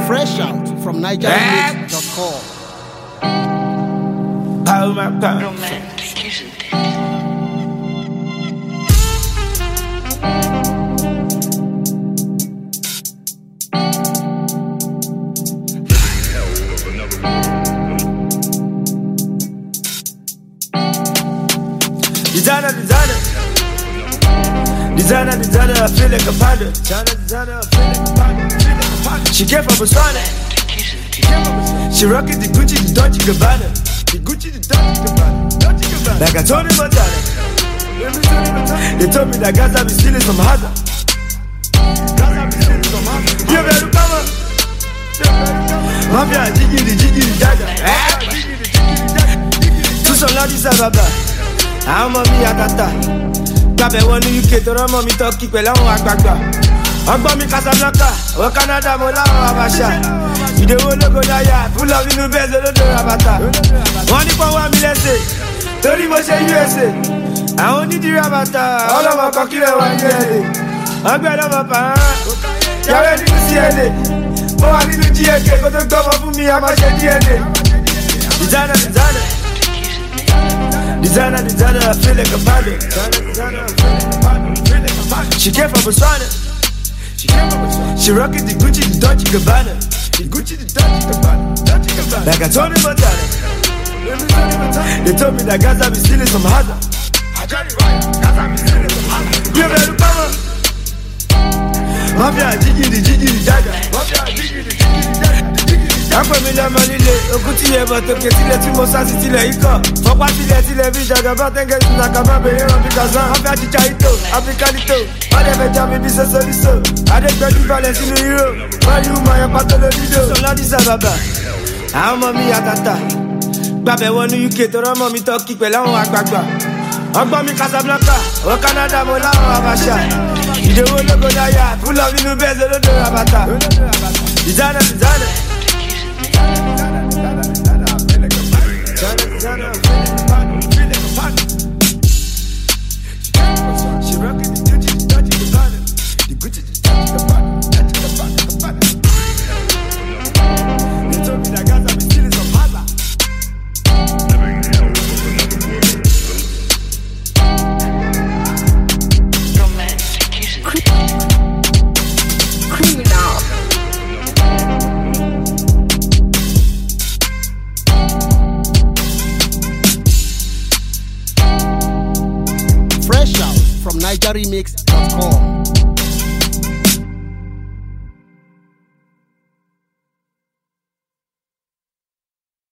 Fresh out from NigerRemix.com. Romantic, isn't it? Designer, I feel like a panda. Designer, I feel like a panda. She came from Botswana. She rockin' the Gucci, the Dolce Gabbana. The Gucci, the Dolce Gabbana. Like I told him Montana. They told me that Gaza be stealing some Haza. You better come on. Mafia, jiggy, jaja. Tout son là, Addis Ababa. I'm on me atata. Gbàbẹ̀ wọnú UK tó rọ́mọ mi tọ́kì pẹ̀lú àwọn àgbààgbà. Ọgbọ́n mi Casablanca, wọ Canada mo láwọn Abacha. Ìdèwọ́ ológo dáyà, fúlọ̀ nínú bẹ́ẹ̀ lọ́dọ̀ rabata. Wọ́n ní pọ́n wá mi lẹ́sẹ̀, torí mo ṣe USA. Àwọn onídìrí rabata, ọlọ́mọ kan kílẹ̀ wá ní ẹ̀lẹ́. Ọgbẹ́ ọlọ́mọ pàrán, yàrá nínú CLA. Mo wà nínú GK kó tó gbọ́mọ fún mi, a máa ṣe DNA. Designer, I feel like a panda. She came from Botswana. She rockin' the Gucci, the Dolce Gabbana. The Gucci, the Dolce Gabbana. Like I told him Montana. They told me that Gaza be stealing some Haza. You better come on. Mafia, jiggy, jaja. Afọ mi lẹ́mọ líle, òkú tilẹ̀ bọ̀ tókè tilẹ̀ tí mo sá sí tilẹ̀ ikọ̀. Fọ́pá tilẹ̀ bí ìjàgàbá tẹ́ńgẹ́ sí nàkàbá bèrè rán bí kazan. Wọ́n fẹ́ àjíjà ìtò, Africanito, wọ́n dẹ̀ fẹ́ já mi bí sẹ́sọ́lísò. Adégbẹ́jú balẹ̀ sínú hero, wọ́n yí mọ̀ ẹ̀pá tó lè dídò. Sọlá Addis Ababa, àwọn ọmọ mi àtàtà. Gbàbẹ̀ wọnú UK tó rọ́mọ mi tọ́kì pẹ̀lú àwọn àgbààgbà. Ọgbọ́n mi Casablanca, wọ Canada mo láwọn Abacha. Ìdèwọ́ ológo dáyà, fúlọ̀ nínú bẹ́ẹ̀ lọ́dọ̀ rabata. Designer. She rockin' the Gucci, the Dolce Gabbana. The Gucci, the Dolce Gabbana. They told me that Gaza be stealing some Haza. Romantic, isn't it? Criminal. Fresh out from NigerRemix.com.